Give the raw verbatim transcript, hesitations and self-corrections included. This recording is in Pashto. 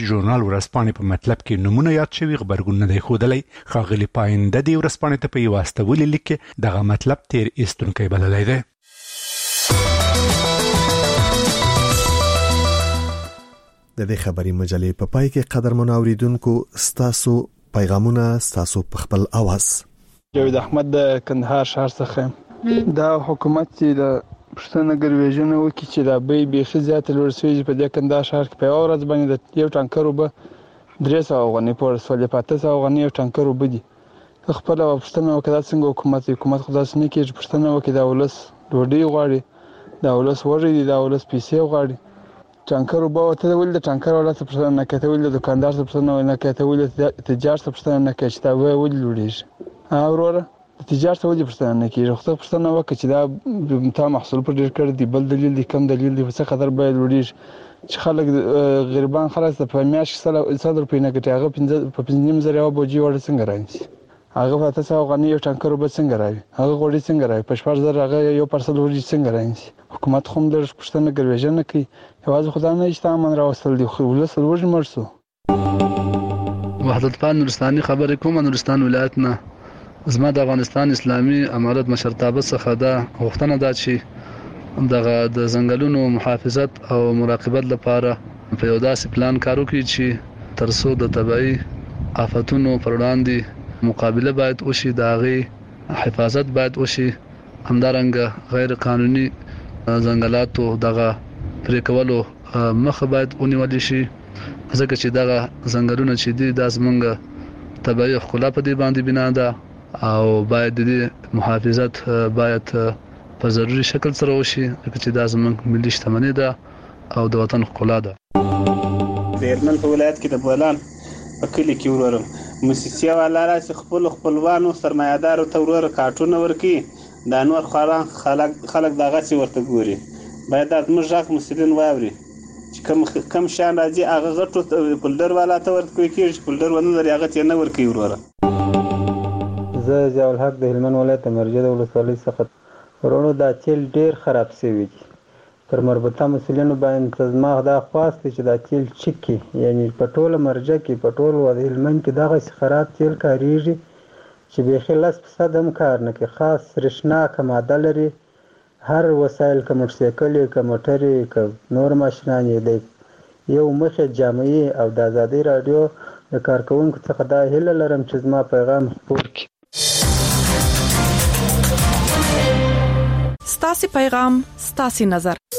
ژورنال ورځپاڼې په مطلب کې نمونه یاد شوي غبرګون نه دی ښودلی. ښاغلي پاینده دې ورځپاڼې ته په یوه استولي لیک کې دغه مطلب تیر ایستونکی بللی دی. د دې خبري مجلې په پای کې قدرمن اوریدونکو ستاسو پیغامونه ستاسو په خپل اواز. جاوید احمد د کندهار ښار څخه. دا حکومت چې د پښتنه ګرویژنه وکړي چې دا به بیخي زیاته لوړ شوي په دې کندهار ښار کې په یوه ورځ باندې د یو ټانکر اوبه درې سوه افغانۍ په ورسولې، په اته سوه افغانۍ یو ټانکر اوبه دي. ته خپله پوښتنه وکړه دا څنګه حکومت دی؟ حکومت خو داسې نه کېږي چې پوښتنه وکړي دا ولس ډوډۍ غواړي، دا ولس وږی دی، دا ولس پیسې غواړي. ټانکر اوبه ته ولې د ټانکر والا څه پوښتنه نه کوې؟ ته ولې د دوکاندار څه پوښتنه نه کوې؟ ته ولې د تجار څه پوښتنه نه کوې چې دا بیه ولې لوړېږي؟ ها وروره، د تجار څه ولې پوښتنه نه کېږي؟ خو ته پوښتنه وکړه چې دا تا محصول پر ډېر کړی دی، بل دلیل دی، کم دلیل دی، په څه خاطر بیه لوړېږي؟ چې خلک غریبان خلک په میاشت کې سل روپۍ نه ګټي، هغه په پنځه نیم زره یوه بوجي وړه څنګه رانیسي؟ هغه په اته سوه افغانۍ یو ټانکر اوبه څنګه راوي؟ هغه غوړي څنګه راوي؟ په شپږ زره هغه یو پرسل وریجې څنګه رانیسي؟ حکومت خو هم لږ پوښتنه ګرویژنه کوي. یوازې خو دا نه چې تا امن راوستل دي، خو ولس لوږې مړ شو. وحدت پال نورستاني خبرې کوم، نورستان ولایت نه. زما د افغانستان اسلامي امارت مشرتابه څخه دا غوښتنه ده چې دغه د ځنګلونو محافظت او مراقبت لپاره په یو داسې پلان کار وکړي چې تر څو د طبعي آفتونو پر وړاندې مقابله باید وشي، د هغې حفاظت باید وشي. همدارنګه غیر قانوني ځنګلاتو دغه پرې کولو مخه باید ونیول شي، ځکه چې دغه ځنګلونه چې دي دا زموږ طبعي ښکلا په دې باندې بنا ده او باید د دې محافظت باید په ضروري شکل سره وشي، ځکه چې دا زموږ ملي شتمني ده او د وطن ښکلا ده. د هلمند په ولایت کې د بولان په کلي کې ورورم موسسې والا راسي خپل خپلوانو سرمایه‌دارو ته وروره کارټونه ورکوي، دا نور خواران خلک خلک دغسې ورته ګوري. باید دا زموږ غږ مسؤلین واوري چې کم کم شیان راځي هغه غټو پولډر والا ته ورکوي کېږي، چې پولډر ونه لري هغه ته یې نه ورکوي وروره. زه ضیاءالحق د هلمند ولایت د مرجد ولسوالۍ څخه. ورونو دا تیل ډېر خراب شوي دي. پر مربوطه مسؤلینو باندې زما دا خواست دی چې دا تیل چک کړي، یعنې په ټوله مرجه کې په ټول هلمند کې دغسې خراب تیل کارېږي چې بیخي لس فیصد هم کار نه کوي. خاص سرېښناکه ماده لري. هر وسایل که موټرسایکل یې که موټر یې که نور ماشینان یې د یو مخې جامعي او د ازادۍ راډیو د کارکوونکو څخه دا هیله لرم چې زما پیغام خپور کړي. ستاسې پیغام ستاسې نظر.